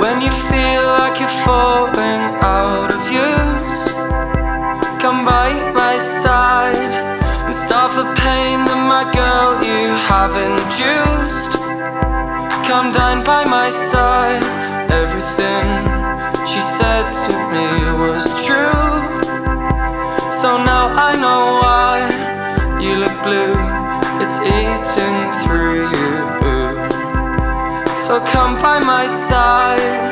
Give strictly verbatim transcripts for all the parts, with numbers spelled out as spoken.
When you feel like you're falling out of use, come by my side and stop the pain that my girl you have induced. Come down by my side. Everything she said to me was true. So now I know why you look blue. It's eating through you. So come by my side.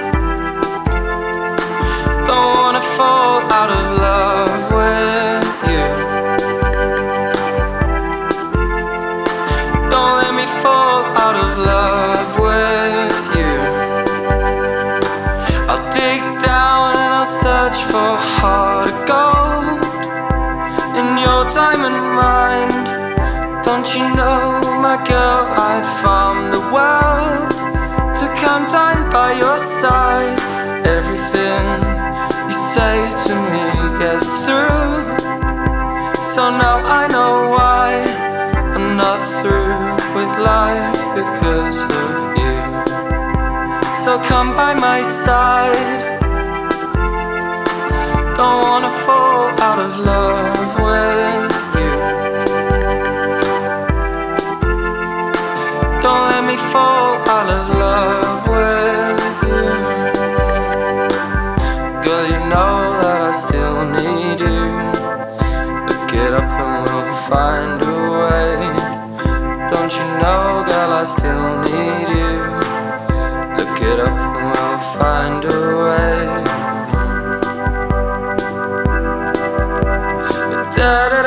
Don't wanna fall out of love with you. Don't let me fall out of love with you. I'll dig down and I'll search for heart of gold in your diamond mind. Don't you know, my girl, I'd farm the world to come down by your side. Everything you say to me gets through. So now I know why I'm not through with life because of you. So come by my side. Don't wanna fall out of love with you. Don't let me fall out of love with you. Girl, you know that I still need you. Look it up and we'll find a way. Don't you know, girl, I still need you. Look it up and we'll find a way. Da-da.